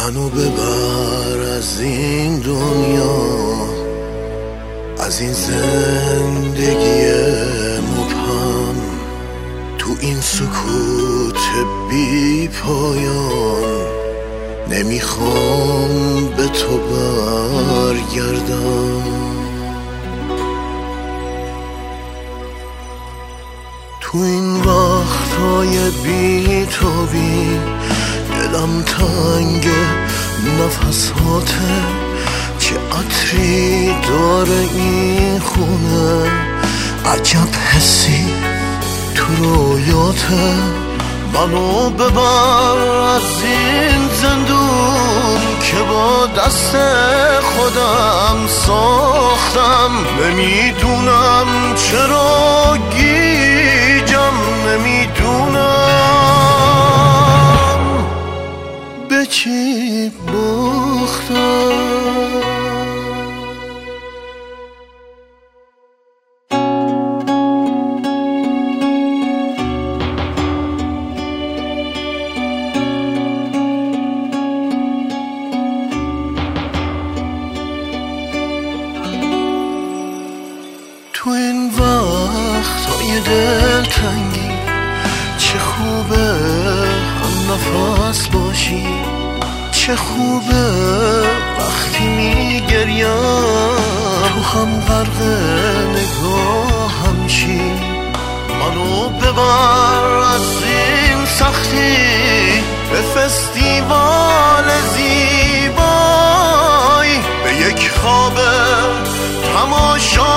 منو ببر از این دنیا، از این زندگی مبهم، تو این سکوت بی پایان. نمیخوام به تو برگردم. تو این وقتهای بی تو بی دلم تنگه، نفساته چه عطری داره این خونه، عجب حسی تو رویاته. منو ببر از این زندون که با دست خودم ساختم. نمیدونم چرا گیجم، نمیدونم به چی باختم. تو این وقتهای دلتنگی چه خوبه هم نفس باشی، چه خوبه وقتی میگریم تو هم غرق نگاهم شی. منو ببر از این سختی به فستیوال زیبایی، به یک خواب تماشا